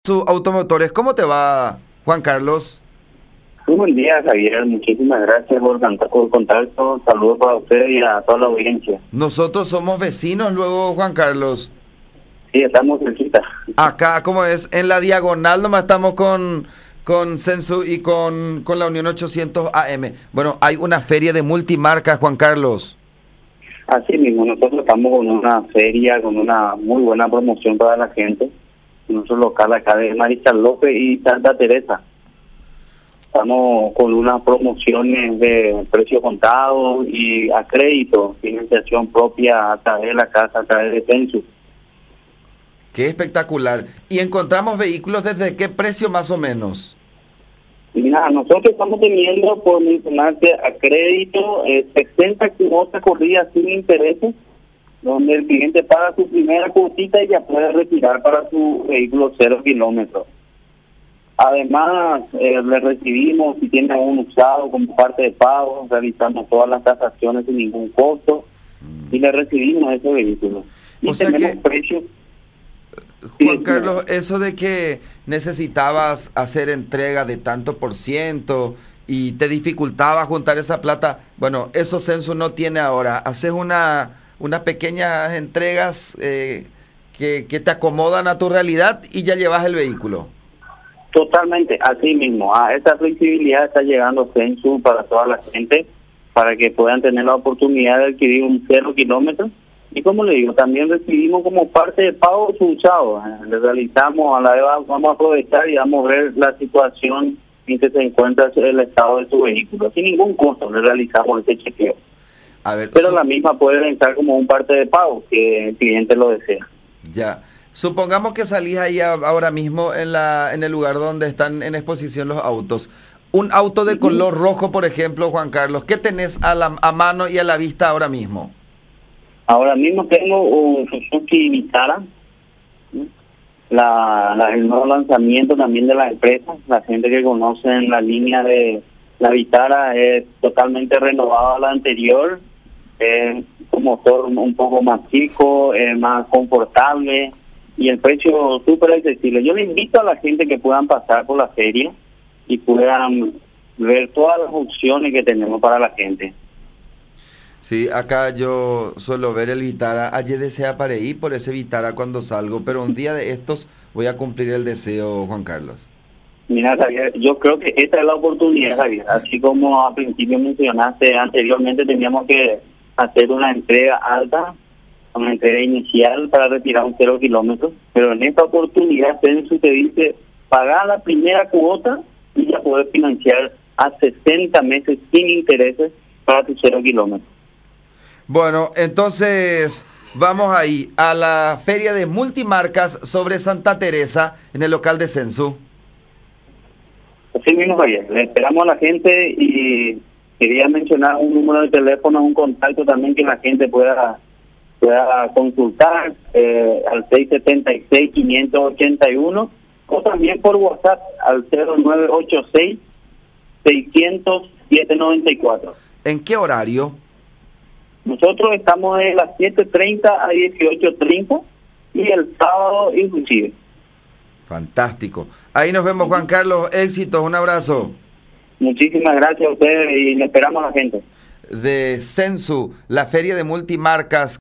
Sus automotores. ¿Cómo te va, Juan Carlos? Muy buen día, Javier. Muchísimas gracias por contacto. Saludos para usted y a toda la audiencia. Nosotros somos vecinos luego, Juan Carlos. Sí, estamos cerquita. Acá, ¿cómo es? En la diagonal nomás estamos con Sensu y con la Unión 800 AM. Bueno, hay una feria de multimarcas, Juan Carlos. Así mismo, nosotros estamos con una feria, con una muy buena promoción para la gente. Nuestro local acá de Mariscal López y Santa Teresa. Estamos con unas promociones de precio contado y a crédito, financiación propia a través de la casa, a través de Sensu. Qué espectacular. ¿Y encontramos vehículos desde qué precio más o menos? Mira, nosotros estamos teniendo, por mencionarte, a crédito 60 cuotas corridas sin intereses, donde el cliente paga su primera cuotita y ya puede retirar para su vehículo 0 kilómetros. Además, le recibimos, si tiene un usado como parte de pago, realizamos todas las tasaciones sin ningún costo y le recibimos ese vehículo. Y O sea tenemos que, precios. Juan Carlos, eso de que necesitabas hacer entrega de tanto por ciento y te dificultaba juntar esa plata, bueno, eso Sensu no tiene ahora. Haces unas pequeñas entregas que te acomodan a tu realidad y ya llevas el vehículo. Totalmente, así mismo. Esa flexibilidad está llegando Sensu para toda la gente, para que puedan tener la oportunidad de adquirir un 0 kilómetros. Y como le digo, también recibimos como parte de pago su usado. Le realizamos, a la vez vamos a aprovechar y vamos a ver la situación en que se encuentra el estado de su vehículo. Sin ningún costo le realizamos ese chequeo. A ver, Pero la misma puede entrar como un parte de pago, que el cliente lo desea. Ya. Supongamos que salís ahí ahora mismo en el lugar donde están en exposición los autos. Un auto de color rojo, por ejemplo, Juan Carlos, ¿qué tenés a mano y a la vista ahora mismo? Ahora mismo tengo un Suzuki Vitara, el nuevo lanzamiento también de la empresa. La gente que conoce la línea de la Vitara es totalmente renovada a la anterior, con motor un poco más chico, más confortable y el precio súper accesible. Yo le invito a la gente que puedan pasar por la feria y puedan ver todas las opciones que tenemos para la gente. Sí, acá yo suelo ver el Vitara. Ayer desea para ir por ese Vitara cuando salgo, pero un día de estos voy a cumplir el deseo, Juan Carlos. Mira, Javier, yo creo que esta es la oportunidad, Javier. Así como al principio mencionaste, anteriormente teníamos que hacer una entrega alta, una entrega inicial para retirar un 0 kilómetros, pero en esta oportunidad Sensu te dice, pagar la primera cuota y ya poder financiar a 60 meses sin intereses para tu 0 kilómetros. Bueno, entonces vamos ahí a la feria de multimarcas sobre Santa Teresa en el local de Sensu. Así mismo, Javier. Le esperamos a la gente y quería mencionar un número de teléfono, un contacto también que la gente pueda consultar al 676-581 o también por WhatsApp al 0986-600-794. ¿En qué horario? Nosotros estamos de las 7:30 a 18:30 y el sábado inclusive. Fantástico. Ahí nos vemos, Juan Carlos. Éxitos, un abrazo. Muchísimas gracias a ustedes y le esperamos a la gente. De Sensu, la feria de multimarcas.